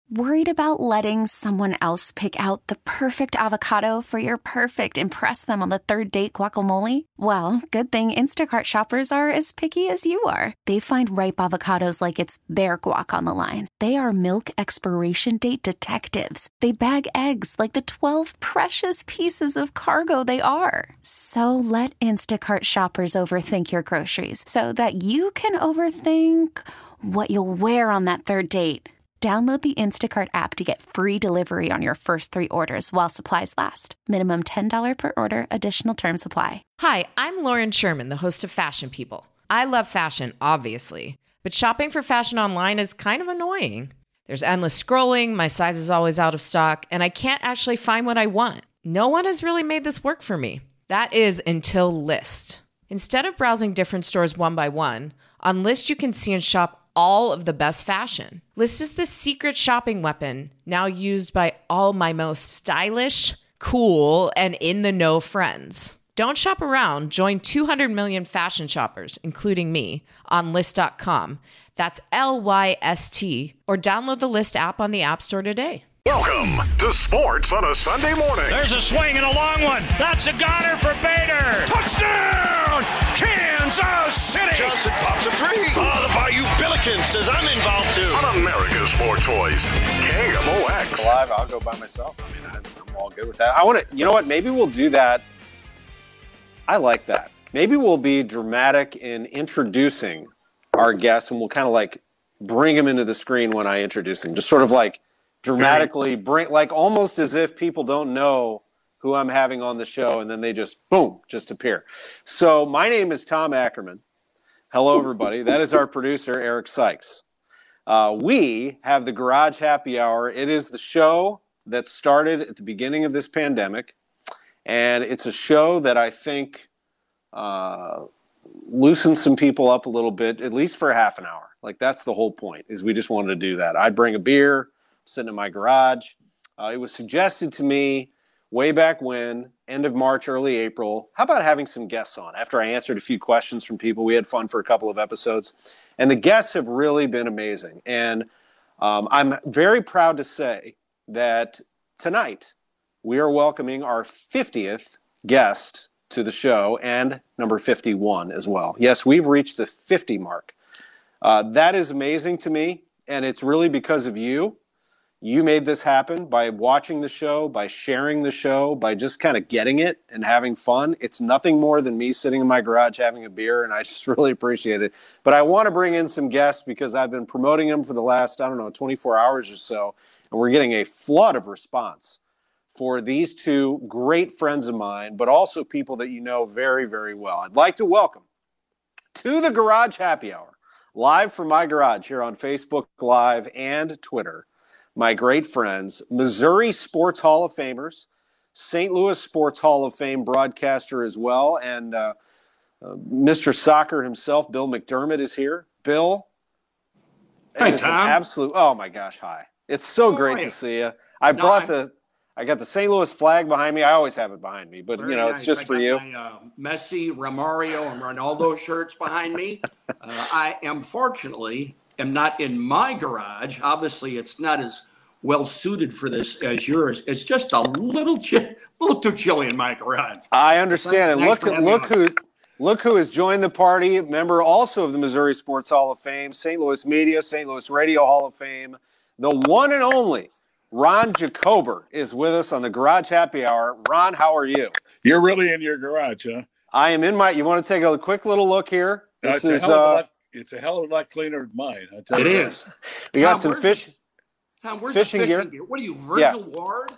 Worried about letting someone else pick out the perfect avocado for your perfect impress them on the third date guacamole? Well, good thing Instacart shoppers are as picky as you are. They find ripe avocados like it's their guac on the line. They are milk expiration date detectives. They bag eggs like the 12 precious pieces of cargo they are. So let Instacart shoppers overthink your groceries so that you can overthink what you'll wear on that third date. Download the Instacart app to get free delivery on your first 3 orders while supplies last. Minimum $10 per order. Additional terms apply. Hi, I'm Lauren Sherman, the host of Fashion People. I love fashion, obviously, but shopping for fashion online is kind of annoying. There's endless scrolling, my size is always out of stock, and I can't actually find what I want. No one has really made this work for me. That is until Lyst. Instead of browsing different stores one by one, on Lyst you can see and shop all of the best fashion. Lyst is the secret shopping weapon now used by all my most stylish, cool, and in-the-know friends. Don't shop around. Join 200 million fashion shoppers, including me, on Lyst.com. That's Lyst, or download the Lyst app on the App Store today. Welcome to Sports on a Sunday morning. There's a swing and a long one. That's a goner for Bader. Touchdown, Kansas City. Johnson pops a three. Oh, the Bayou Billiken says I'm involved too. On America's Sports Voice, KMOX. Live, I'll go by myself. I mean, I'm all good with that. I want to, you know what? Maybe we'll do that. I like that. Maybe we'll be dramatic in introducing our guests, and we'll kind of like bring them into the screen when I introduce them. Just sort of like dramatically bring, like almost as if people don't know who I'm having on the show, and then they just, boom, just appear. So my name is Tom Ackerman. Hello, everybody. That is our producer, Eric Sykes. We have the Garage Happy Hour. It is the show that started at the beginning of this pandemic, and it's a show that I think loosens some people up a little bit, at least for half an hour. Like, that's the whole point, is we just wanted to do that. I'd bring a beer, sitting in my garage. It was suggested to me way back when, end of March, early April, how about having some guests on? After I answered a few questions from people, we had fun for a couple of episodes. And the guests have really been amazing. And I'm very proud to say that tonight we are welcoming our 50th guest to the show, and number 51 as well. Yes, we've reached the 50 mark. That is amazing to me, and it's really because of you. You made this happen by watching the show, by sharing the show, by just kind of getting it and having fun. It's nothing more than me sitting in my garage having a beer, and I just really appreciate it. But I want to bring in some guests because I've been promoting them for the last, 24 hours or so, and we're getting a flood of response for these two great friends of mine, but also people that you know very, very well. I'd like to welcome to the Garage Happy Hour, live from my garage here on Facebook Live and Twitter, my great friends, Missouri Sports Hall of Famers, St. Louis Sports Hall of Fame broadcaster as well, and Mr. Soccer himself, Bill McDermott, is here. Bill, Hi, it is Tom. an absolute, oh my gosh, hi. It's so great to see you. I got the St. Louis flag behind me. I always have it behind me, but, it's just for you. My, Messi, Romario, and Ronaldo shirts behind me. I fortunately am not in my garage. Obviously, it's not as well suited for this as yours. It's just a little too chilly in my garage. I understand. And look who has joined the party. Member also of the Missouri Sports Hall of Fame, St. Louis Media, St. Louis Radio Hall of Fame, the one and only Ron Jacober is with us on the Garage Happy Hour. Ron, how are you? You're really in your garage, huh? I am in my. You want to take a quick little look here? It's a hell of a lot cleaner than mine. I tell It you. is. We got some fish. Tom, where's fishing the gear? fishing gear? What are you, Virgil Ward?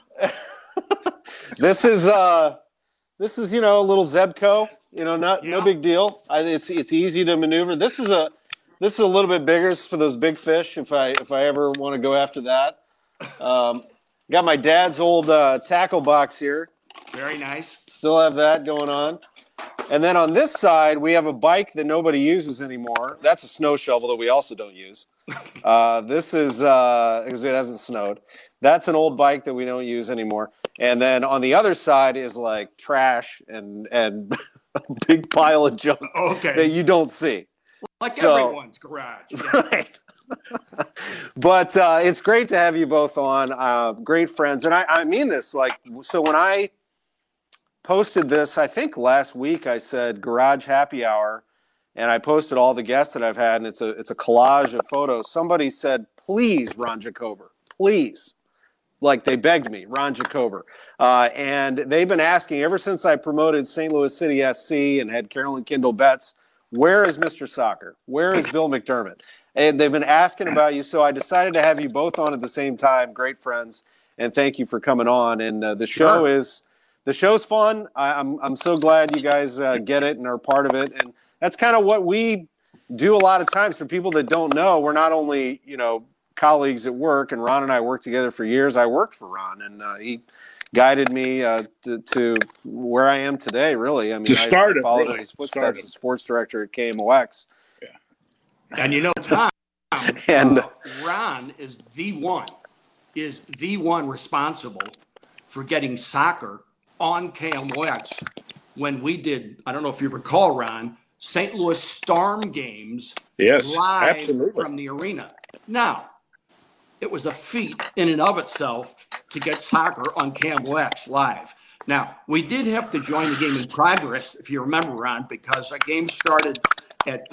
This is a little Zebco. No big deal. It's easy to maneuver. This is a little bit bigger. It's for those big fish. If I ever want to go after that. Got my dad's old tackle box here. Very nice. Still have that going on. And then on this side, we have a bike that nobody uses anymore. That's a snow shovel that we also don't use. This is because it hasn't snowed. That's an old bike that we don't use anymore. And then on the other side is like trash and a big pile of junk that you don't see. Like everyone's garage. Yeah. Right. But it's great to have you both on. Great friends. And I mean this. Like, so when I posted this, I think last week I said Garage Happy Hour, and I posted all the guests that I've had, and it's a collage of photos. Somebody said, please, Ron Jacober, please. Like, they begged me, Ron Jacober. And they've been asking ever since I promoted St. Louis City SC and had Carolyn Kindle Betts, where is Mr. Soccer? Where is Bill McDermott? And they've been asking about you, so I decided to have you both on at the same time. Great friends, and thank you for coming on. And the show's fun. I'm so glad you guys get it and are part of it. And that's kind of what we do a lot of times. For people that don't know, we're not only, colleagues at work, and Ron and I worked together for years. I worked for Ron, and he guided me to where I am today, really. I mean, I followed in his footsteps as sports director at KMOX. Yeah. And Tom, and Ron is the one responsible for getting soccer on KMOX when we did, I don't know if you recall, Ron, St. Louis Storm games live absolutely. From the arena. Now, it was a feat in and of itself to get soccer on KMOX live. Now, we did have to join the game in progress, if you remember, Ron, because our game started at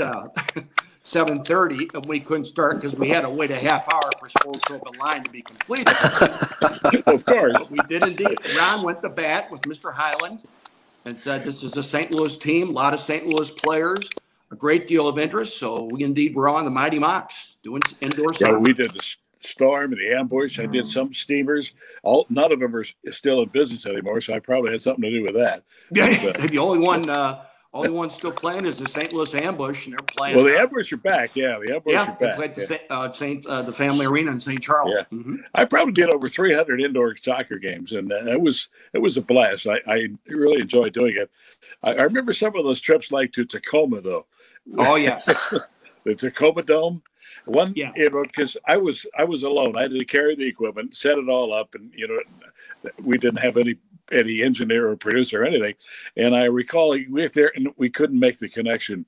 7:30, and we couldn't start because we had to wait a half hour for Sports Open Line to be completed. Of course. But we did indeed. Ron went to bat with Mr. Highland and said, this is a St. Louis team, a lot of St. Louis players, a great deal of interest. So we indeed were on the Mighty Mocs doing indoor soccer. Yeah, we did the Storm and the Ambush. I did some steamers. None of them are still in business anymore, so I probably had something to do with that. Yeah, the only one still playing is the St. Louis Ambush, and they're playing. Well, the Ambush are back. Yeah, the Ambush are they back. played the Family Arena in St. Charles. Yeah. Mm-hmm. I probably did over 300 indoor soccer games, and it was a blast. I really enjoyed doing it. I remember some of those trips, like to Tacoma, though. Oh yes, the Tacoma Dome. Yeah. Because I was alone. I had to carry the equipment, set it all up, and we didn't have any engineer or producer or anything. And I recall we were there and we couldn't make the connection.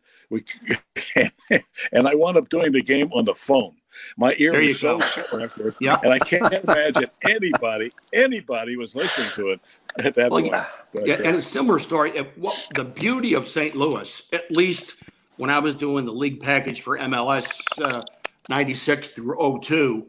And I wound up doing the game on the phone. My ear was so sore afterwards. Yeah. And I can't imagine anybody was listening to it at that point. But, and a similar story. The beauty of St. Louis, at least when I was doing the league package for MLS 96 through 02,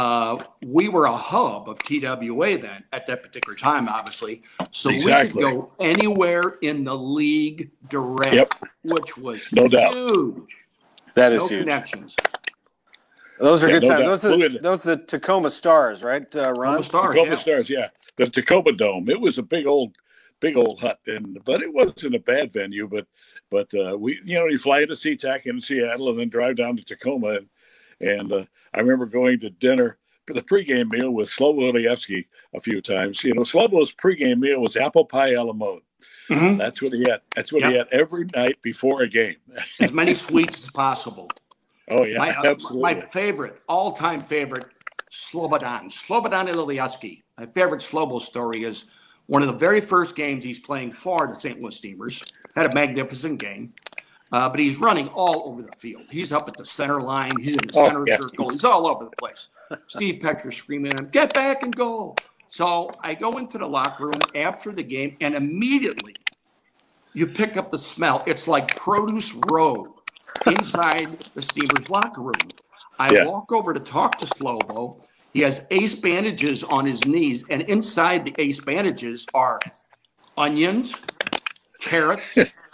we were a hub of TWA then at that particular time, obviously. So exactly. We could go anywhere in the league direct, which was no huge. Doubt. That is no huge. Connections. Those are good times. Doubt. Those are the Tacoma Stars, right, Ron? Tacoma Stars, yeah. The Tacoma Dome. It was a big old hut, but it wasn't a bad venue. But we, you fly into SeaTac in Seattle and then drive down to Tacoma. And I remember going to dinner for the pregame meal with Slobo Olievsky a few times. Slobo's pregame meal was apple pie a la mode. Mm-hmm. That's what he had. He had every night before a game. As many sweets as possible. Oh, yeah, absolutely. My all-time favorite, Slobodan Olievsky. My favorite Slobo story is one of the very first games he's playing for the St. Louis Steamers. Had a magnificent game. But he's running all over the field. He's up at the center line. He's in the center circle. He's all over the place. Steve Petra screaming at him, get back and go. So I go into the locker room after the game, and immediately you pick up the smell. It's like Produce Row inside the Steamers locker room. I walk over to talk to Slobo. He has ace bandages on his knees, and inside the ace bandages are onions, carrots,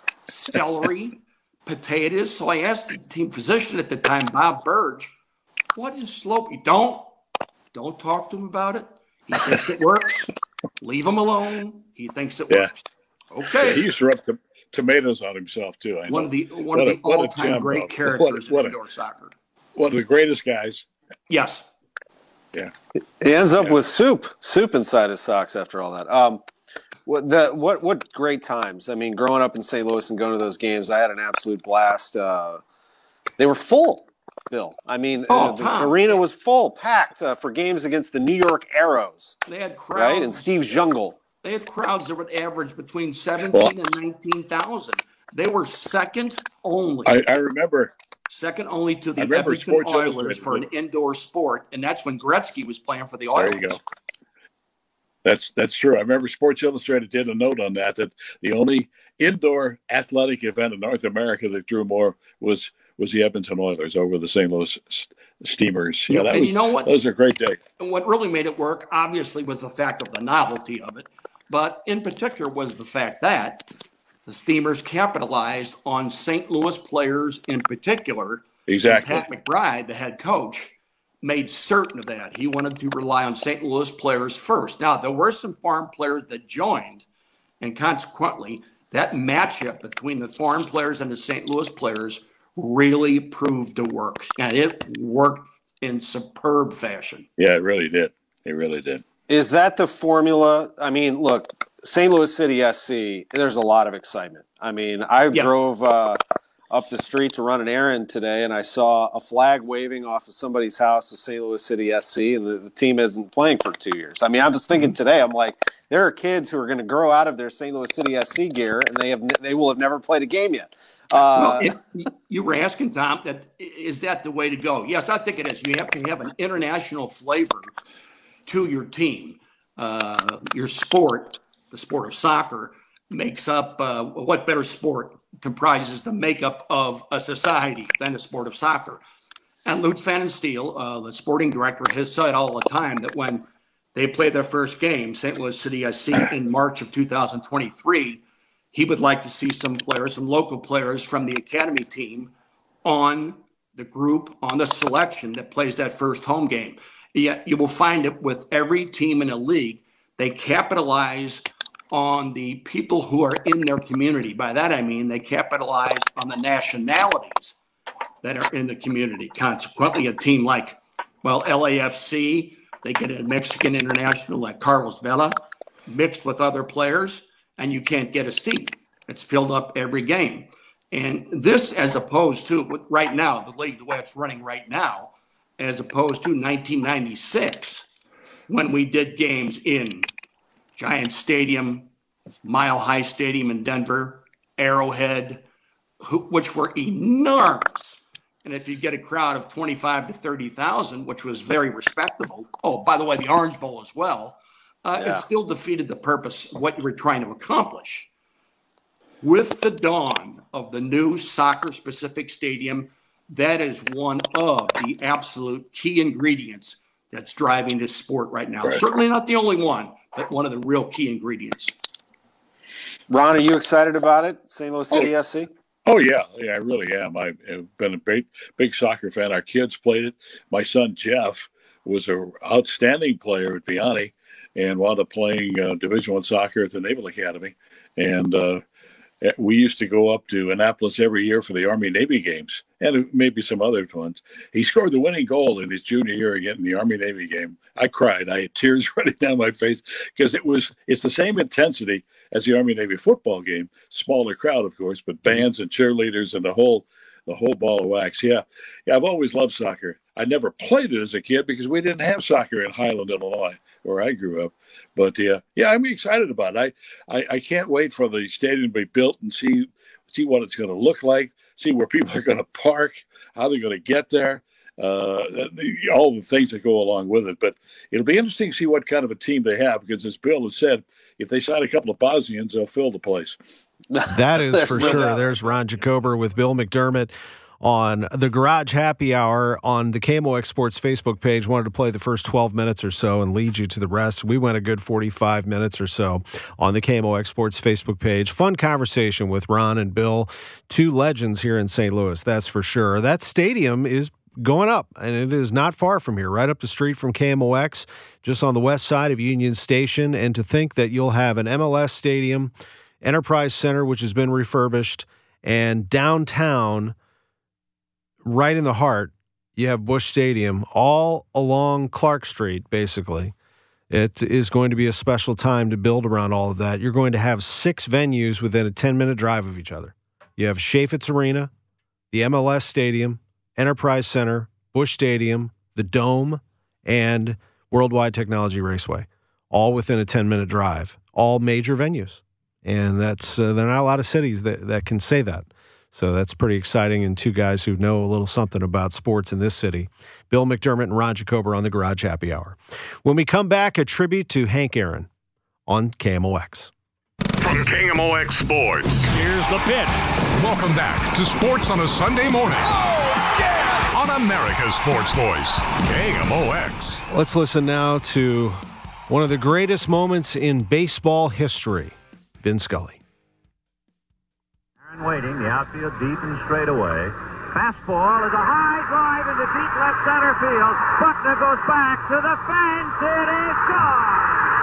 celery, potatoes. So I asked the team physician at the time, Bob Burge, what is Slope? Don't talk to him about it. He thinks it works. Leave him alone. He thinks it works. Okay. Yeah, he used to rub tomatoes on himself too. I know. One of the all-time great characters in indoor soccer. One of the greatest guys. Yes. Yeah. He ends up with soup inside his socks after all that. What great times. I mean, growing up in St. Louis and going to those games, I had an absolute blast. They were full, Bill. I mean, the arena was full, packed for games against the New York Arrows. They had crowds. Right? And Steve Jungle. They had crowds that would average between 17 and 19,000. They were second only. I remember. Second only to the Edmonton Sports Oilers for an indoor sport, and that's when Gretzky was playing for the Oilers. There you go. That's true. I remember Sports Illustrated did a note on that the only indoor athletic event in North America that drew more was the Edmonton Oilers over the St. Louis Steamers. Yeah, that was a great day. And what really made it work, obviously, was the fact of the novelty of it, but in particular was the fact that the Steamers capitalized on St. Louis players in particular. Exactly. And Pat McBride, the head coach, made certain of that. He wanted to rely on St. Louis players first. Now, there were some farm players that joined, and consequently, that matchup between the farm players and the St. Louis players really proved to work. And it worked in superb fashion. Yeah, it really did. It really did. Is that the formula? I mean, look, St. Louis City SC, there's a lot of excitement. I mean, I drove up the street to run an errand today, and I saw a flag waving off of somebody's house of St. Louis City SC, and the team isn't playing for 2 years. I mean, I was thinking today, I'm like, there are kids who are going to grow out of their St. Louis City SC gear, and they will have never played a game yet. You were asking, Tom, is that the way to go? Yes, I think it is. You have to have an international flavor to your team. Your sport, the sport of soccer, makes up what better sport comprises the makeup of a society than the sport of soccer. And Lutz Van Steel, the sporting director, has said all the time that when they play their first game, St. Louis City SC, in March of 2023, he would like to see some local players from the academy team on the group, on the selection that plays that first home game. Yet you will find it with every team in a league. They capitalize on the people who are in their community. By that, I mean they capitalize on the nationalities that are in the community. Consequently, a team like, LAFC, they get a Mexican international like Carlos Vela mixed with other players, and you can't get a seat. It's filled up every game. And this, as opposed to right now, the league, the way it's running right now, as opposed to 1996, when we did games in Giant Stadium, Mile High Stadium in Denver, Arrowhead, which were enormous. And if you get a crowd of 25 to 30,000, which was very respectable. Oh, by the way, the Orange Bowl as well. It still defeated the purpose of what you were trying to accomplish. With the dawn of the new soccer-specific stadium, that is one of the absolute key ingredients that's driving this sport right now. Right. Certainly not the only one, but one of the real key ingredients. Ron, are you excited about it, St. Louis City SC? Oh, yeah. Yeah, I really am. I've been a big soccer fan. Our kids played it. My son, Jeff, was an outstanding player at Vianney and wound up playing Division I soccer at the Naval Academy. And we used to go up to Annapolis every year for the Army-Navy games and maybe some other ones. He scored the winning goal in his junior year again in the Army-Navy game. I cried. I had tears running down my face because it's the same intensity as the Army-Navy football game. Smaller crowd, of course, but bands and cheerleaders and the whole ball of wax. Yeah, I've always loved soccer. I never played it as a kid because we didn't have soccer in Highland, Illinois, where I grew up. But I'm excited about it. I can't wait for the stadium to be built and see what it's going to look like, see where people are going to park, how they're going to get there, all the things that go along with it. But it'll be interesting to see what kind of a team they have because, as Bill has said, if they sign a couple of Bosnians, they'll fill the place. That is for sure. There's Ron Jacober with Bill McDermott on the Garage Happy Hour on the KMOX Sports Facebook page. Wanted to play the first 12 minutes or so and lead you to the rest. We went a good 45 minutes or so on the KMOX Sports Facebook page. Fun conversation with Ron and Bill, two legends here in St. Louis, that's for sure. That stadium is going up, and it is not far from here, right up the street from KMOX, just on the west side of Union Station. And to think that you'll have an MLS stadium, Enterprise Center, which has been refurbished, and downtown, right in the heart, you have Busch Stadium, all along Clark Street, basically. It is going to be a special time to build around all of that. You're going to have 6 venues within a 10-minute drive of each other. You have Chaifetz Arena, the MLS Stadium, Enterprise Center, Busch Stadium, the Dome, and Worldwide Technology Raceway, all within a 10-minute drive, all major venues. And that's there are not a lot of cities that can say that. So that's pretty exciting, and two guys who know a little something about sports in this city. Bill McDermott and Ron Jacober on the Garage Happy Hour. When we come back, a tribute to Hank Aaron on KMOX. From KMOX Sports. Here's the pitch. Welcome back to Sports on a Sunday morning. Oh, yeah! On America's Sports Voice, KMOX. Let's listen now to one of the greatest moments in baseball history, Vin Scully. Waiting, the outfield deep and straight away. Fastball is a high drive into deep left center field. Buckner goes back to the fence. It is gone.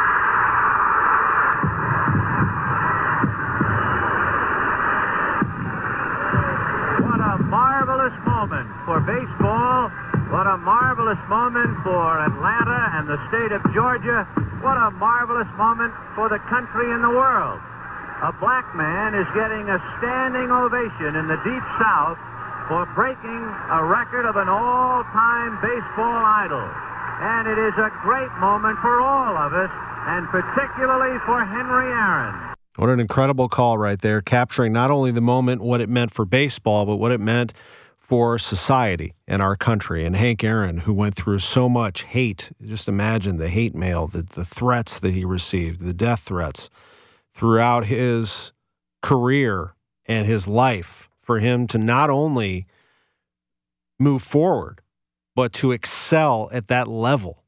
What a marvelous moment for baseball. What a marvelous moment for Atlanta and the state of Georgia. What a marvelous moment for the country and the world. A black man is getting a standing ovation in the Deep South for breaking a record of an all-time baseball idol. And it is a great moment for all of us, and particularly for Henry Aaron. What an incredible call right there, capturing not only the moment, what it meant for baseball, but what it meant for society and our country. And Hank Aaron, who went through so much hate, just imagine the hate mail, the threats that he received, the death threats throughout his career and his life, for him to not only move forward, but to excel at that level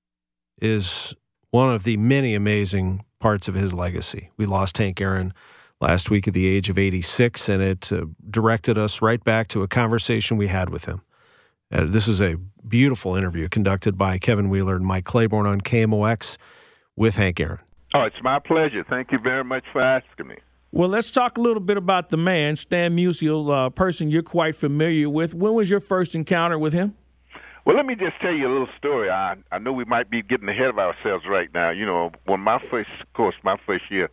is one of the many amazing parts of his legacy. We lost Hank Aaron last week at the age of 86, and it directed us right back to a conversation we had with him. This is a beautiful interview conducted by Kevin Wheeler and Mike Claiborne on KMOX with Hank Aaron. Oh, it's my pleasure. Thank you very much for asking me. Well, let's talk a little bit about the man, Stan Musial, a person you're quite familiar with. When was your first encounter with him? Well, let me just tell you a little story. I know we might be getting ahead of ourselves right now. You know, when my first year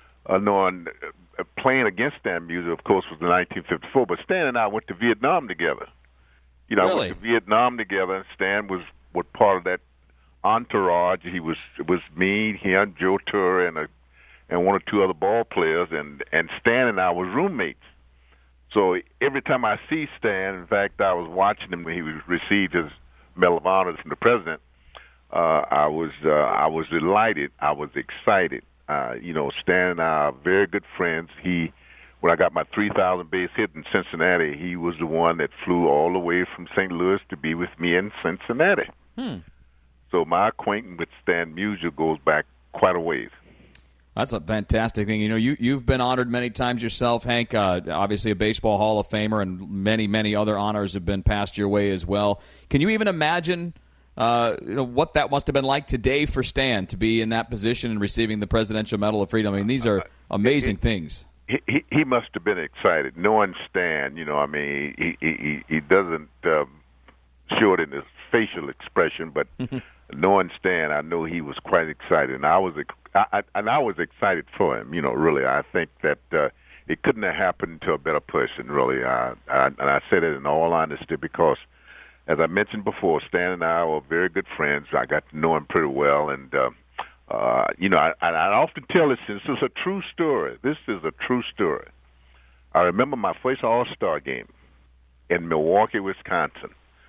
playing against Stan Musial, of course, was in 1954. But Stan and I went to Vietnam together. You know, really? I went to Vietnam together, and Stan was part of that entourage. It was me, him, Joe Torre, and one or two other ball players, and Stan and I was roommates. So every time I see Stan, in fact, I was watching him when he received his Medal of Honor from the president. I was delighted. I was excited. You know, Stan and I are very good friends. When I got my 3,000 base hit in Cincinnati, he was the one that flew all the way from St. Louis to be with me in Cincinnati. So my acquaintance with Stan Musial goes back quite a ways. That's a fantastic thing. You know, you've been honored many times yourself, Hank. Obviously a Baseball Hall of Famer, and many, many other honors have been passed your way as well. Can you even imagine what that must have been like today for Stan to be in that position and receiving the Presidential Medal of Freedom? I mean, these are amazing things. He must have been excited. Knowing Stan, you know, I mean, he doesn't show it in his facial expression, but knowing Stan, I know he was quite excited, and I was excited for him. You know, really, I think that it couldn't have happened to a better person. Really, and I say that in all honesty because, as I mentioned before, Stan and I were very good friends. I got to know him pretty well, and you know, I often tell this. This is a true story. This is a true story. I remember my first All-Star game in Milwaukee, Wisconsin.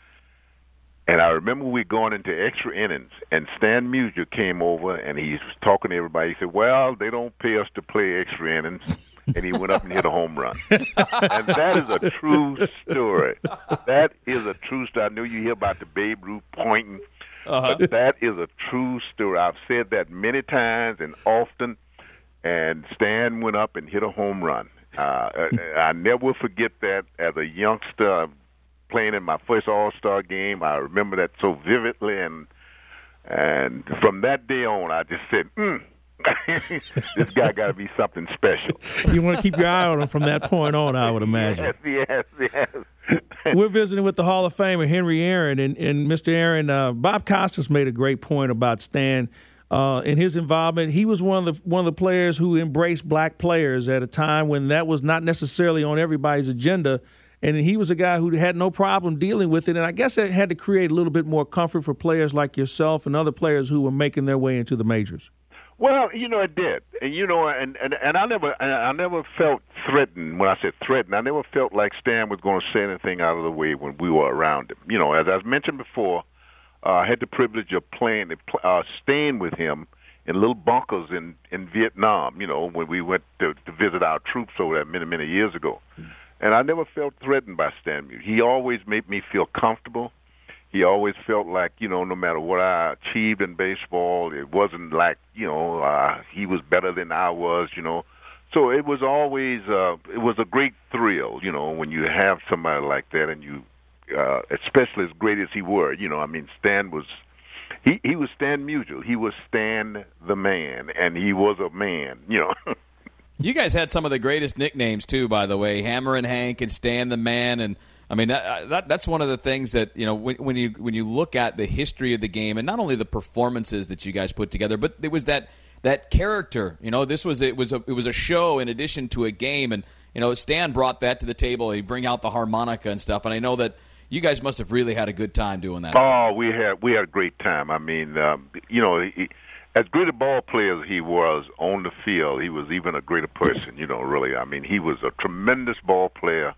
And I remember we going into extra innings, and Stan Musial came over, and he was talking to everybody. He said, well, they don't pay us to play extra innings. And he went up and hit a home run. And that is a true story. That is a true story. I know you hear about the Babe Ruth pointing, but that is a true story. I've said that many times and often, and Stan went up and hit a home run. I never will forget that as a youngster playing in my first All-Star game. I remember that so vividly, and from that day on, I just said, this guy got to be something special. You want to keep your eye on him from that point on, I would imagine. Yes. We're visiting with the Hall of Famer, Henry Aaron, and Mr. Aaron, Bob Costas made a great point about Stan in his involvement. He was one of the players who embraced black players at a time when that was not necessarily on everybody's agenda. And he was a guy who had no problem dealing with it. And I guess it had to create a little bit more comfort for players like yourself and other players who were making their way into the majors. Well, it did, and I never felt threatened. When I said threatened, I never felt like Stan was going to say anything out of the way when we were around him. As I mentioned before, I had the privilege of staying with him in little bunkers in Vietnam. When we went to visit our troops over there many, many years ago, and I never felt threatened by Stan Musial. He always made me feel comfortable. He always felt like, no matter what I achieved in baseball, it wasn't like, he was better than I was, So it was always, it was a great thrill, when you have somebody like that and you, especially as great as he were, Stan was, he was Stan Musial. He was Stan the man, and he was a man, You guys had some of the greatest nicknames, too, by the way, Hammer and Hank and Stan the man, and I mean, that's one of the things that, when you look at the history of the game, and not only the performances that you guys put together, but it was that character. It was a show in addition to a game, and Stan brought that to the table. He bring out the harmonica and stuff, and I know that you guys must have really had a good time doing that. Oh, we had a great time. I mean, as great a ball player as he was on the field, he was even a greater person. Really. I mean, he was a tremendous ball player.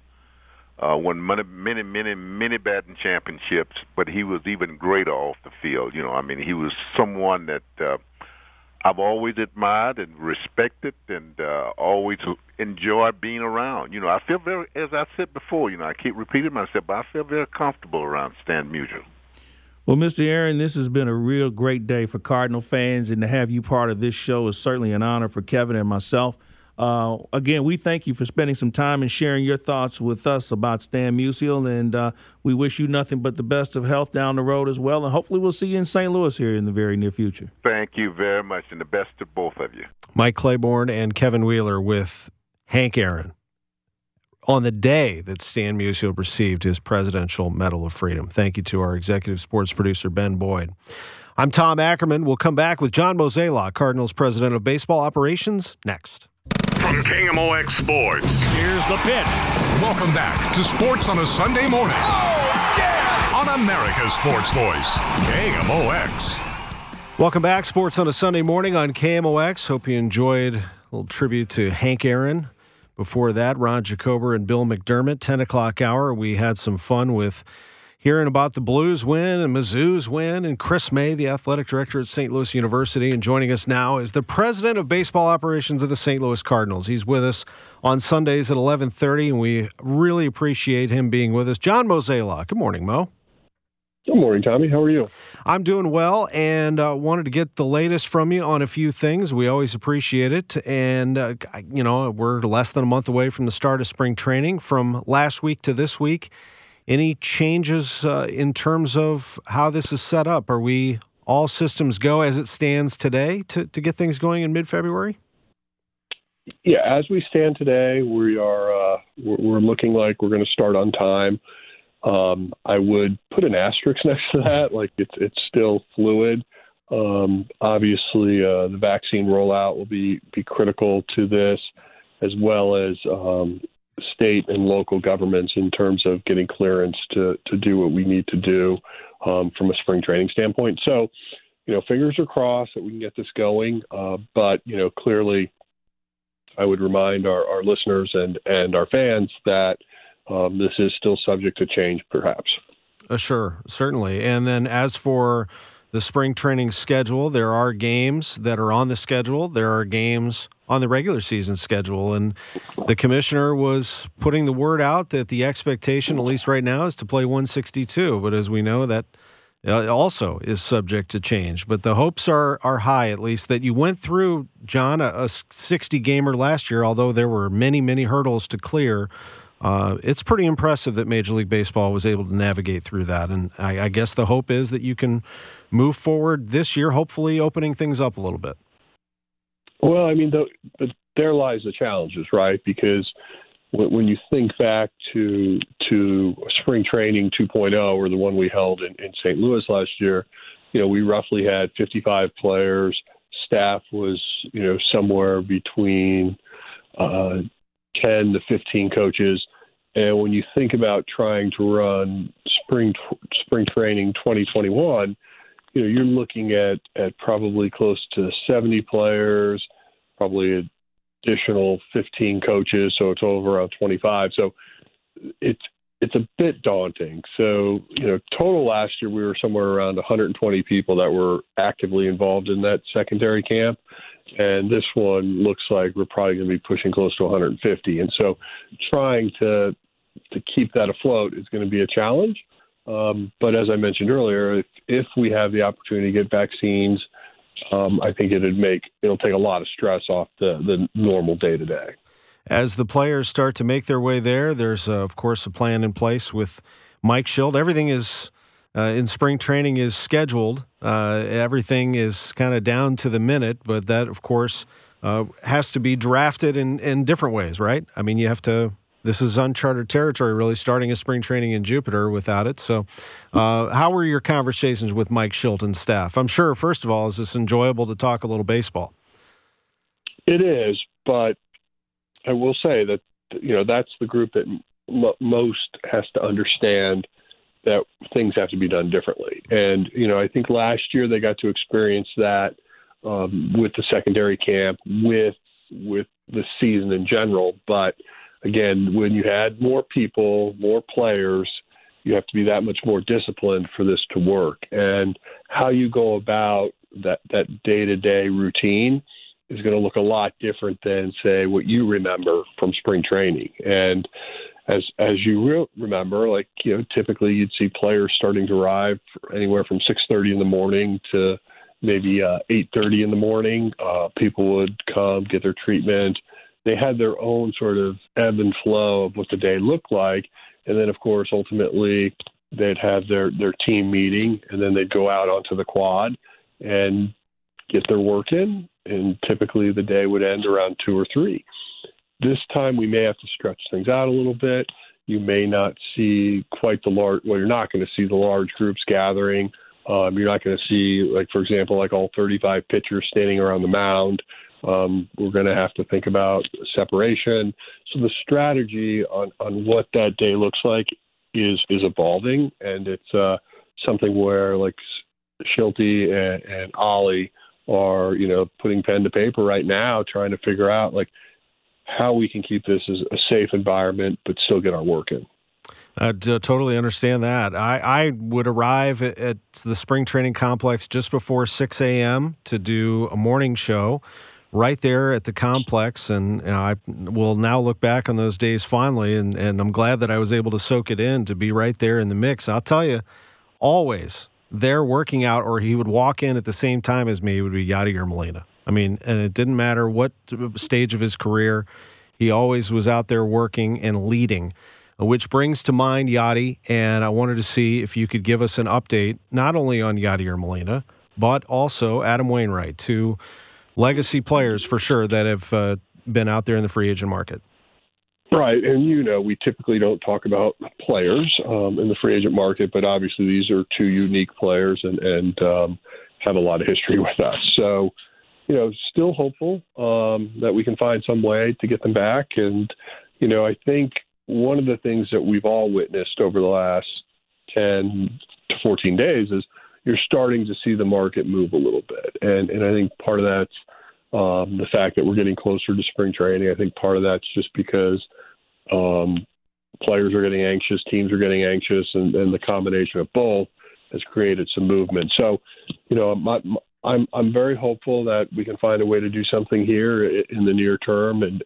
Won many batting championships, but he was even greater off the field. He was someone that I've always admired and respected, and always enjoyed being around. I feel very, as I said before, I keep repeating myself, but I feel very comfortable around Stan Musial. Well, Mr. Aaron, this has been a real great day for Cardinal fans, and to have you part of this show is certainly an honor for Kevin and myself. Again, we thank you for spending some time and sharing your thoughts with us about Stan Musial, and we wish you nothing but the best of health down the road as well, and hopefully we'll see you in St. Louis here in the very near future. Thank you very much, and the best to both of you. Mike Claiborne and Kevin Wheeler with Hank Aaron on the day that Stan Musial received his Presidential Medal of Freedom. Thank you to our executive sports producer, Ben Boyd. I'm Tom Ackerman. We'll come back with John Mozeliak, Cardinals President of Baseball Operations, next. From KMOX Sports. Here's the pitch. Welcome back to Sports on a Sunday morning. Oh, yeah! On America's Sports Voice, KMOX. Welcome back, Sports on a Sunday morning on KMOX. Hope you enjoyed a little tribute to Hank Aaron. Before that, Ron Jacober and Bill McDermott, 10 o'clock hour. We had some fun with hearing about the Blues win and Mizzou's win, and Chris May, the athletic director at St. Louis University. And joining us now is the president of baseball operations of the St. Louis Cardinals. He's with us on Sundays at 11:30, and we really appreciate him being with us. John Mozeliak. Good morning, Mo. Good morning, Tommy. How are you? I'm doing well, and wanted to get the latest from you on a few things. We always appreciate it. And, we're less than a month away from the start of spring training. From last week to this week, any changes in terms of how this is set up? Are we all systems go as it stands today to get things going in mid-February? Yeah, as we stand today, we are we're looking like we're going to start on time. I would put an asterisk next to that, like it's still fluid. Obviously, the vaccine rollout will be critical to this, as well as state and local governments in terms of getting clearance to do what we need to do from a spring training standpoint. So, fingers are crossed that we can get this going. But, clearly I would remind our listeners and our fans that this is still subject to change, perhaps. Sure, certainly. And then as for the spring training schedule, there are games that are on the schedule. There are games on the regular season schedule. And the commissioner was putting the word out that the expectation, at least right now, is to play 162. But as we know, that also is subject to change. But the hopes are high, at least, that you went through, John, a 60-gamer last year, although there were many, many hurdles to clear. It's pretty impressive that Major League Baseball was able to navigate through that. And I guess the hope is that you can move forward this year, hopefully opening things up a little bit. Well, I mean, there lies the challenges, right? Because when you think back to spring training 2.0, or the one we held in St. Louis last year, we roughly had 55 players. Staff was, somewhere between 10 to 15 coaches. And when you think about trying to run spring training 2021, you're looking at probably close to 70 players, probably additional 15 coaches, so it's over around 25. So it's a bit daunting. So, total last year we were somewhere around 120 people that were actively involved in that secondary camp. And this one looks like we're probably going to be pushing close to 150. And so trying to keep that afloat is going to be a challenge. But as I mentioned earlier, if we have the opportunity to get vaccines, I think it'll take a lot of stress off the normal day-to-day. As the players start to make their way there, there's, of course, a plan in place with Mike Shildt. Everything is in spring training is scheduled. Everything is kind of down to the minute, but that, of course, has to be drafted in different ways, right? I mean, this is uncharted territory, really, starting a spring training in Jupiter without it. So how were your conversations with Mike Shildt and staff? I'm sure, first of all, is this enjoyable to talk a little baseball? It is, but I will say that, that's the group that most has to understand that things have to be done differently. And, I think last year they got to experience that with the secondary camp, with the season in general. But again, when you had more people, more players, you have to be that much more disciplined for this to work. And how you go about that day-to-day routine is going to look a lot different than, say, what you remember from spring training. And as you remember, typically you'd see players starting to arrive anywhere from 6:30 in the morning to maybe 8:30 in the morning. People would come, get their treatment. They had their own sort of ebb and flow of what the day looked like. And then, of course, ultimately they'd have their team meeting, and then they'd go out onto the quad and get their work in. And typically the day would end around 2 or 3. This time we may have to stretch things out a little bit. You may not see quite you're not going to see the large groups gathering. You're not going to see, for example, all 35 pitchers standing around the mound. We're going to have to think about separation. So the strategy on what that day looks like is evolving, and it's something where Shilty and Ollie are, putting pen to paper right now, trying to figure out how we can keep this as a safe environment but still get our work in. I totally understand that. I would arrive at the spring training complex just before 6 a.m. to do a morning show right there at the complex, and I will now look back on those days fondly, and I'm glad that I was able to soak it in, to be right there in the mix. I'll tell you, always there working out, or he would walk in at the same time as me, would be Yadier Molina. I mean, and it didn't matter what stage of his career, he always was out there working and leading, which brings to mind Yadi, and I wanted to see if you could give us an update, not only on Yadier Molina, but also Adam Wainwright, two legacy players for sure that have been out there in the free agent market. Right, and we typically don't talk about players in the free agent market, but obviously these are two unique players and have a lot of history with us. So, still hopeful that we can find some way to get them back. And, I think one of the things that we've all witnessed over the last 10 to 14 days is you're starting to see the market move a little bit. And I think part of that's the fact that we're getting closer to spring training. I think part of that's just because players are getting anxious, teams are getting anxious, and the combination of both has created some movement. So, I'm very hopeful that we can find a way to do something here in the near term and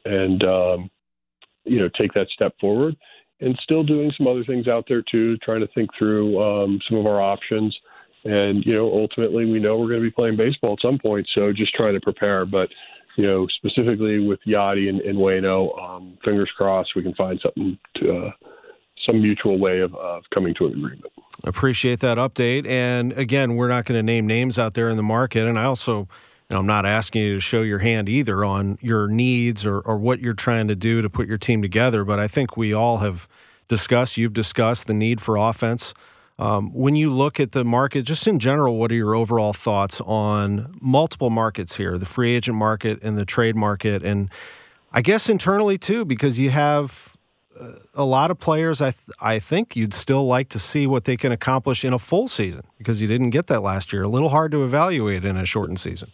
take that step forward. And still doing some other things out there too, trying to think through some of our options. And, ultimately we know we're going to be playing baseball at some point. So just trying to prepare. But, specifically with Yadi and Waino, fingers crossed we can find something some mutual way of coming to an agreement. Appreciate that update. And again, we're not going to name names out there in the market. And I also, I'm not asking you to show your hand either on your needs or what you're trying to do to put your team together. But I think we all have you've discussed the need for offense. When you look at the market, just in general, what are your overall thoughts on multiple markets here, the free agent market and the trade market? And I guess internally too, because you have a lot of players, I think you'd still like to see what they can accomplish in a full season because you didn't get that last year. A little hard to evaluate in a shortened season.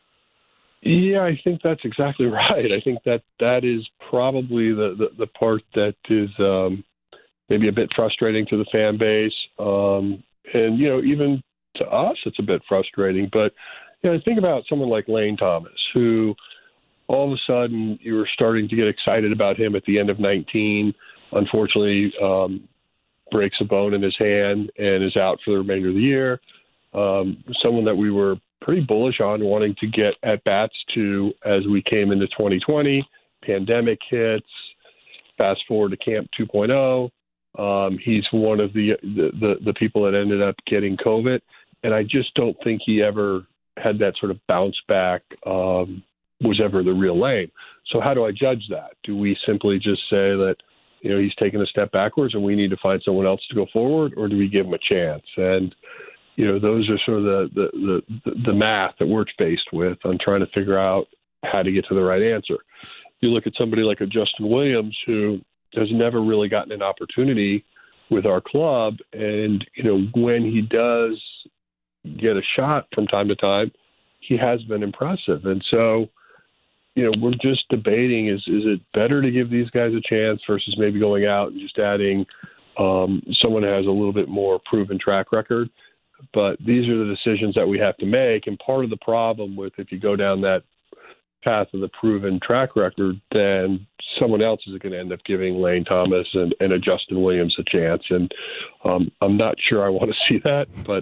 Yeah, I think that's exactly right. I think that is probably the part that is maybe a bit frustrating to the fan base. And, even to us, it's a bit frustrating. But, think about someone like Lane Thomas, who all of a sudden you were starting to get excited about him at the end of 19. Unfortunately, breaks a bone in his hand and is out for the remainder of the year. Someone that we were pretty bullish on wanting to get at-bats to as we came into 2020. Pandemic hits, fast forward to Camp 2.0. He's one of the people that ended up getting COVID, and I just don't think he ever had that sort of bounce back, was ever the real Lane. So how do I judge that? Do we simply just say that, he's taken a step backwards and we need to find someone else to go forward, or do we give him a chance? And those are sort of the math that we're faced with on trying to figure out how to get to the right answer. You look at somebody like a Justin Williams, who has never really gotten an opportunity with our club, and when he does get a shot from time to time, he has been impressive. And so, we're just debating: is it better to give these guys a chance versus maybe going out and just adding someone who has a little bit more proven track record? But these are the decisions that we have to make. And part of the problem with if you go down that path of the proven track record, then someone else is going to end up giving Lane Thomas and a Justin Williams a chance. And I'm not sure I want to see that, but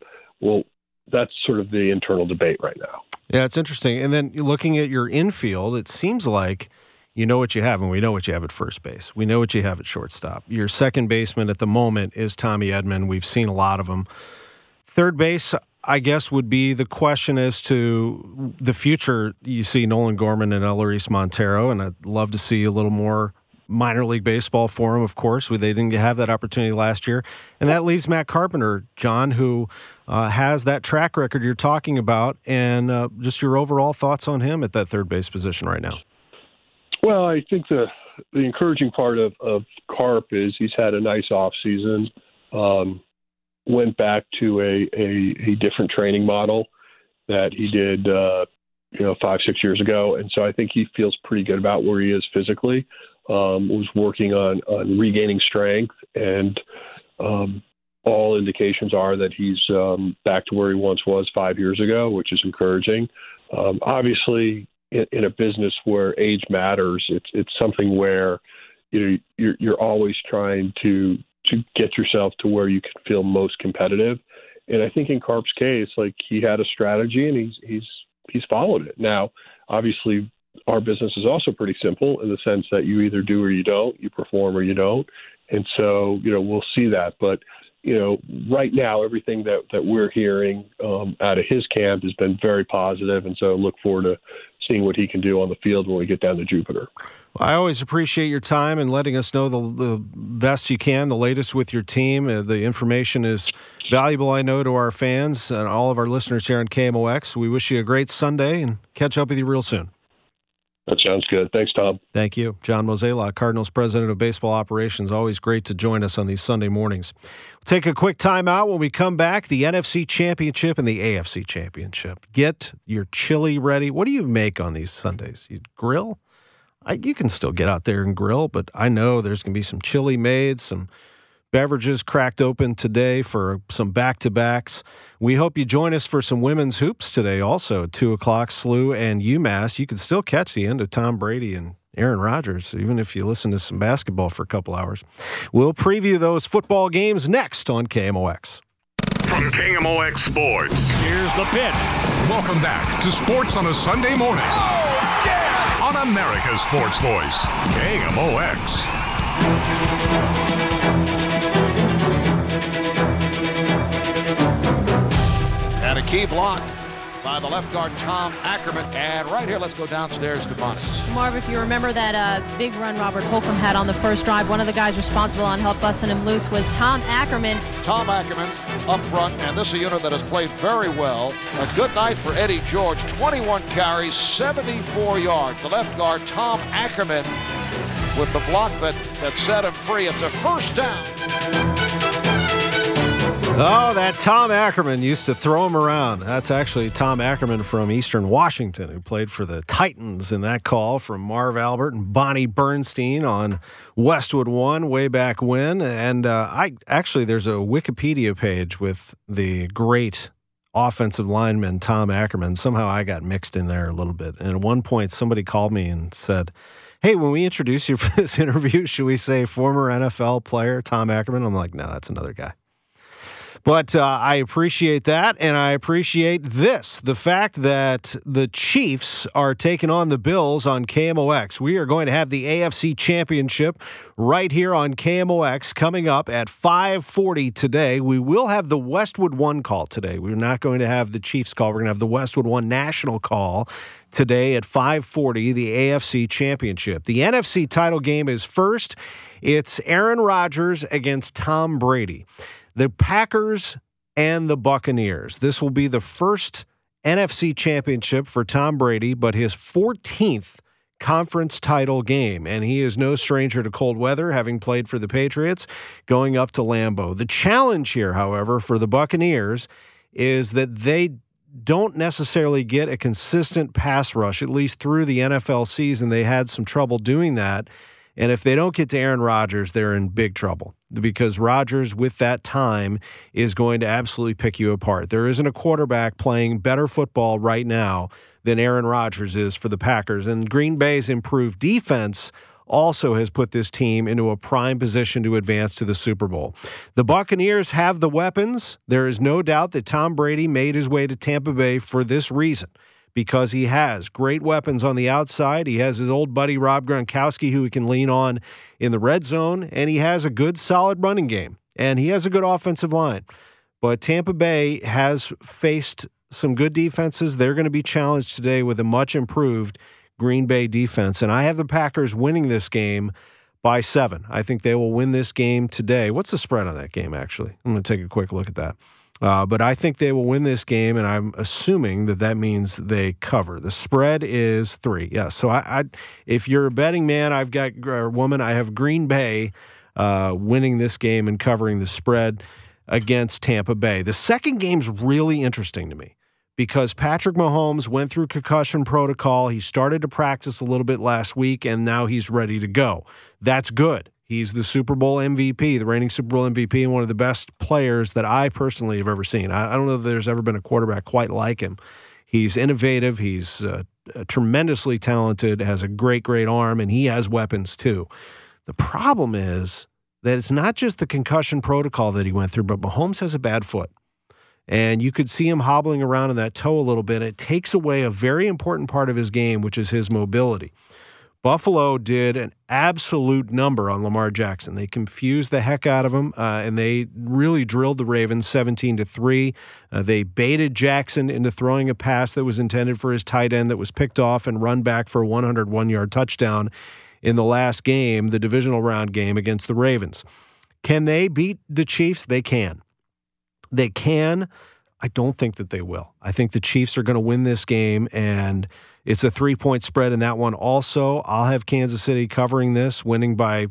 that's sort of the internal debate right now. Yeah, it's interesting. And then looking at your infield, it seems like you know what you have, and we know what you have at first base. We know what you have at shortstop. Your second baseman at the moment is Tommy Edman. We've seen a lot of them. Third base, I guess, would be the question as to the future. You see Nolan Gorman and Ellery Montero, and I'd love to see a little more minor league baseball for him, of course. They didn't have that opportunity last year. And that leaves Matt Carpenter, John, who has that track record you're talking about, and just your overall thoughts on him at that third base position right now. Well, I think the encouraging part of Carp is he's had a nice offseason. Went back to a different training model that he did, 5-6 years ago. And so I think he feels pretty good about where he is physically. Was working on regaining strength, and all indications are that he's back to where he once was 5 years ago, which is encouraging. Obviously, in a business where age matters, it's something where you're always trying to get yourself to where you can feel most competitive. And I think in Carp's case, like, he had a strategy and he's followed it. Now, obviously, our business is also pretty simple in the sense that you either do or you don't, you perform or you don't. And so, we'll see that. But, right now, everything that we're hearing out of his camp has been very positive. And so look forward to seeing what he can do on the field when we get down to Jupiter. Well, I always appreciate your time and letting us know the best you can, the latest with your team. The information is valuable, I know, to our fans and all of our listeners here on KMOX. We wish you a great Sunday and catch up with you real soon. That sounds good. Thanks, Tom. Thank you. John Mozeliak, Cardinals President of Baseball Operations. Always great to join us on these Sunday mornings. We'll take a quick time out. When we come back, the NFC Championship and the AFC Championship. Get your chili ready. What do you make on these Sundays? You grill? You can still get out there and grill, but I know there's going to be some chili made, some beverages cracked open today for some back-to-backs. We hope you join us for some women's hoops today also at 2 o'clock, SLU and UMass. You can still catch the end of Tom Brady and Aaron Rodgers, even if you listen to some basketball for a couple hours. We'll preview those football games next on KMOX. From KMOX Sports. Here's the pitch. Welcome back to Sports on a Sunday morning. Oh, yeah! On America's Sports Voice, KMOX. And a key block by the left guard, Tom Ackerman. And right here, let's go downstairs to Bonnie. Marv, if you remember that big run Robert Holcomb had on the first drive, one of the guys responsible on help busting him loose was Tom Ackerman. Tom Ackerman up front, and this is a unit that has played very well. A good night for Eddie George. 21 carries, 74 yards. The left guard, Tom Ackerman, with the block that set him free. It's a first down. Oh, that Tom Ackerman used to throw him around. That's actually Tom Ackerman from Eastern Washington, who played for the Titans in that call from Marv Albert and Bonnie Bernstein on Westwood One way back when. And there's a Wikipedia page with the great offensive lineman Tom Ackerman. Somehow I got mixed in there a little bit. And at one point, somebody called me and said, "Hey, when we introduce you for this interview, should we say former NFL player Tom Ackerman?" I'm like, "No, that's another guy." But I appreciate that, and I appreciate this, the fact that the Chiefs are taking on the Bills on KMOX. We are going to have the AFC Championship right here on KMOX coming up at 5:40 today. We will have the Westwood One call today. We're not going to have the Chiefs call. We're going to have the Westwood One national call today at 5:40, the AFC Championship. The NFC title game is first. It's Aaron Rodgers against Tom Brady. The Packers and the Buccaneers. This will be the first NFC championship for Tom Brady, but his 14th conference title game. And he is no stranger to cold weather, having played for the Patriots, going up to Lambeau. The challenge here, however, for the Buccaneers is that they don't necessarily get a consistent pass rush, at least through the NFL season. They had some trouble doing that. And if they don't get to Aaron Rodgers, they're in big trouble because Rodgers, with that time, is going to absolutely pick you apart. There isn't a quarterback playing better football right now than Aaron Rodgers is for the Packers. And Green Bay's improved defense also has put this team into a prime position to advance to the Super Bowl. The Buccaneers have the weapons. There is no doubt that Tom Brady made his way to Tampa Bay for this reason, because he has great weapons on the outside. He has his old buddy Rob Gronkowski, who he can lean on in the red zone, and he has a good, solid running game, and he has a good offensive line. But Tampa Bay has faced some good defenses. They're going to be challenged today with a much improved Green Bay defense, and I have the Packers winning this game by 7. I think they will win this game today. What's the spread on that game, actually? I'm going to take a quick look at that. But I think they will win this game, and I'm assuming that means they cover. The spread is 3. Yeah, so if you're a betting man, I have Green Bay winning this game and covering the spread against Tampa Bay. The second game's really interesting to me because Patrick Mahomes went through concussion protocol. He started to practice a little bit last week, and now he's ready to go. That's good. He's the Super Bowl MVP, the reigning Super Bowl MVP, and one of the best players that I personally have ever seen. I don't know if there's ever been a quarterback quite like him. He's innovative. He's tremendously talented, has a great, great arm, and he has weapons too. The problem is that it's not just the concussion protocol that he went through, but Mahomes has a bad foot. And you could see him hobbling around in that toe a little bit. It takes away a very important part of his game, which is his mobility. Buffalo did an absolute number on Lamar Jackson. They confused the heck out of him, and they really drilled the Ravens 17-3. They baited Jackson into throwing a pass that was intended for his tight end that was picked off and run back for a 101-yard touchdown in the last game, the divisional round game against the Ravens. Can they beat the Chiefs? They can. They can. I don't think that they will. I think the Chiefs are going to win this game, and it's a 3-point spread in that one. Also, I'll have Kansas City covering this, winning by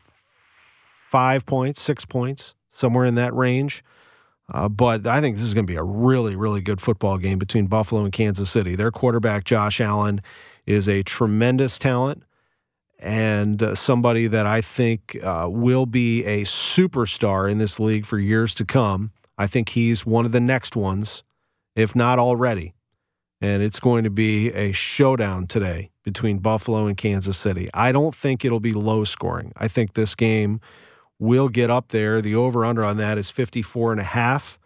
5 points, 6 points, somewhere in that range. But I think this is going to be a really, really good football game between Buffalo and Kansas City. Their quarterback, Josh Allen, is a tremendous talent and somebody that I think will be a superstar in this league for years to come. I think he's one of the next ones, if not already. And it's going to be a showdown today between Buffalo and Kansas City. I don't think it'll be low scoring. I think this game will get up there. The over-under on that is 54.5.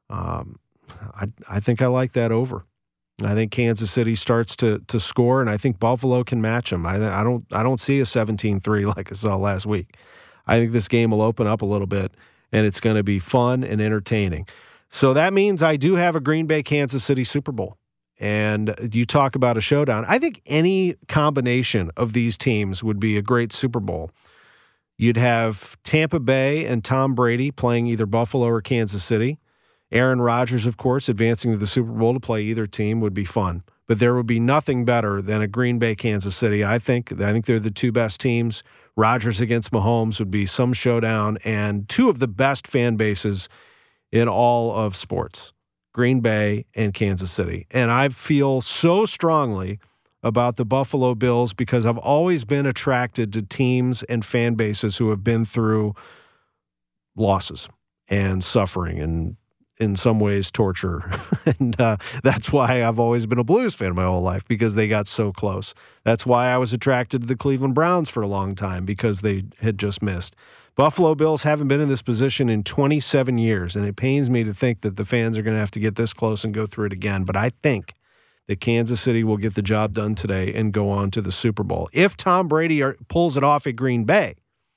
I think I like that over. I think Kansas City starts to score, and I think Buffalo can match them. I don't see a 17-3 like I saw last week. I think this game will open up a little bit, and it's going to be fun and entertaining. So that means I do have a Green Bay Kansas City Super Bowl. And you talk about a showdown. I think any combination of these teams would be a great Super Bowl. You'd have Tampa Bay and Tom Brady playing either Buffalo or Kansas City. Aaron Rodgers, of course, advancing to the Super Bowl to play either team would be fun. But there would be nothing better than a Green Bay Kansas City. I think they're the two best teams Rodgers against Mahomes would be some showdown, and two of the best fan bases in all of sports, Green Bay and Kansas City. And I feel so strongly about the Buffalo Bills because I've always been attracted to teams and fan bases who have been through losses and suffering and in some ways torture. And that's why I've always been a Blues fan my whole life, because they got so close. That's why I was attracted to the Cleveland Browns for a long time, because they had just missed. Buffalo Bills haven't been in this position in 27 years, and it pains me to think that the fans are going to have to get this close and go through it again. But I think that Kansas City will get the job done today and go on to the Super Bowl. If Tom Brady pulls it off at Green Bay,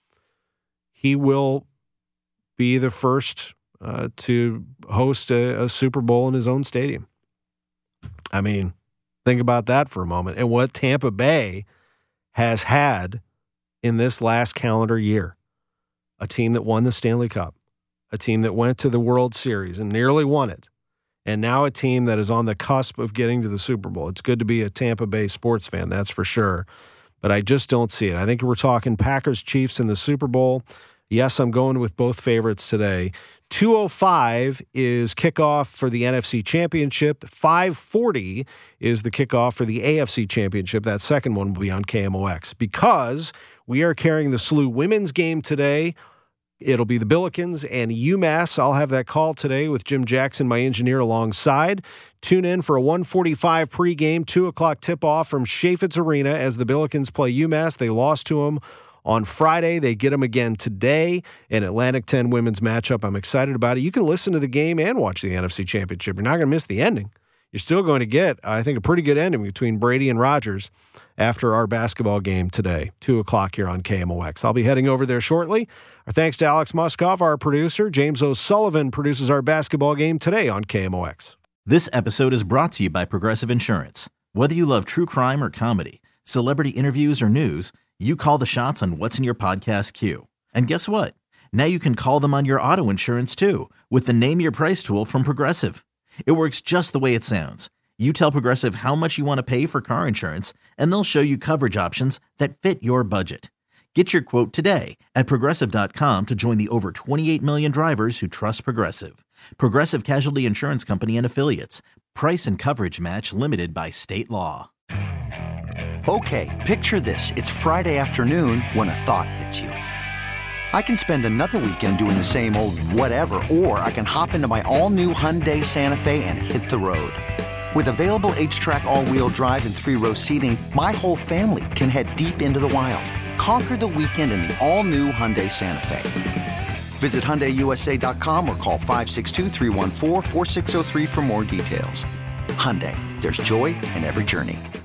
he will be the first to host a Super Bowl in his own stadium. I mean, think about that for a moment, and what Tampa Bay has had in this last calendar year. A team that won the Stanley Cup, a team that went to the World Series and nearly won it, and now a team that is on the cusp of getting to the Super Bowl. It's good to be a Tampa Bay sports fan, that's for sure, but I just don't see it. I think we're talking Packers-Chiefs in the Super Bowl. Yes, I'm going with both favorites today. 2:05 is kickoff for the NFC Championship. 5:40 is the kickoff for the AFC Championship. That second one will be on KMOX because we are carrying the SLU women's game today. It'll be the Billikens and UMass. I'll have that call today with Jim Jackson, my engineer, alongside. Tune in for a 1:45 pregame, 2 o'clock tip-off from Chaffetz Arena as the Billikens play UMass. They lost to them on Friday. They get them again today. An Atlantic 10 women's matchup. I'm excited about it. You can listen to the game and watch the NFC Championship. You're not going to miss the ending. You're still going to get, I think, a pretty good ending between Brady and Rodgers after our basketball game today, 2 o'clock here on KMOX. I'll be heading over there shortly. Our thanks to Alex Muskoff, our producer. James O'Sullivan produces our basketball game today on KMOX. This episode is brought to you by Progressive Insurance. Whether you love true crime or comedy, celebrity interviews or news, you call the shots on what's in your podcast queue. And guess what? Now you can call them on your auto insurance too with the Name Your Price tool from Progressive. It works just the way it sounds. You tell Progressive how much you want to pay for car insurance, and they'll show you coverage options that fit your budget. Get your quote today at Progressive.com to join the over 28 million drivers who trust Progressive. Progressive Casualty Insurance Company and Affiliates. Price and coverage match limited by state law. Okay, picture this. It's Friday afternoon when a thought hits you. I can spend another weekend doing the same old whatever, or I can hop into my all-new Hyundai Santa Fe and hit the road. With available H-Track all-wheel drive and 3-row seating, my whole family can head deep into the wild. Conquer the weekend in the all-new Hyundai Santa Fe. Visit HyundaiUSA.com or call 562-314-4603 for more details. Hyundai, there's joy in every journey.